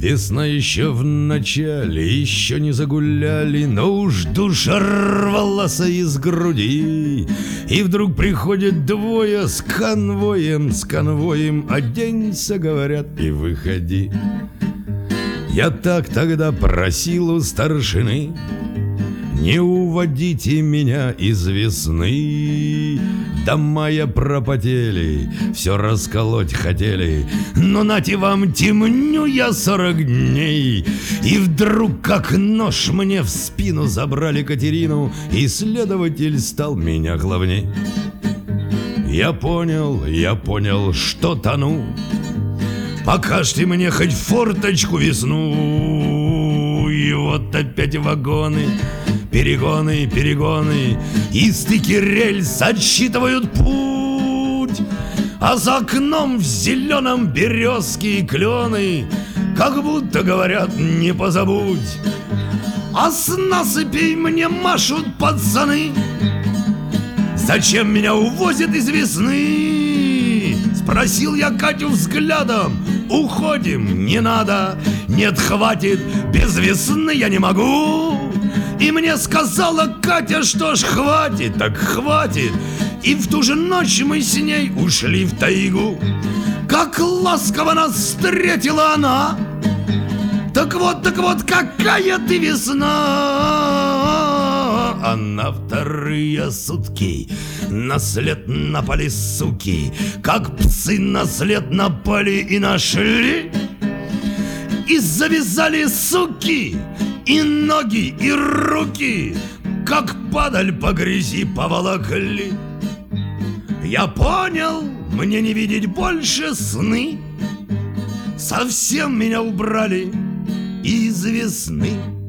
Весна еще в начале, еще не загуляли, но уж душа рвалась из груди. И вдруг приходят двое с конвоем, оденься, говорят, и выходи. Я так тогда просил у старшины: не уводите меня из весны. До мая пропотели, все расколоть хотели, но нате вам, темню я 40 дней. И вдруг, как нож, мне в спину забрали Катерину, и следователь стал меня главней. Я понял, что тону. Покажьте мне хоть форточку весну. И вот опять вагоны, перегоны, и стыки рельс отсчитывают путь. А за окном в зеленом березки и клены, как будто говорят, не позабудь. А с насыпей мне машут пацаны. Зачем меня увозят из весны? Спросил я Катю взглядом. Уходим, не надо. Нет, хватит, без весны я не могу. И мне сказала Катя, что ж, хватит, так хватит. И в ту же ночь мы с ней ушли в тайгу. Как ласково нас встретила она. Так вот, какая ты весна. А на вторые сутки на след напали суки, как псы на след напали и нашли. И завязали суки и ноги, и руки, как падаль по грязи поволокли. Я понял, мне не видеть больше сны. Совсем меня убрали из весны.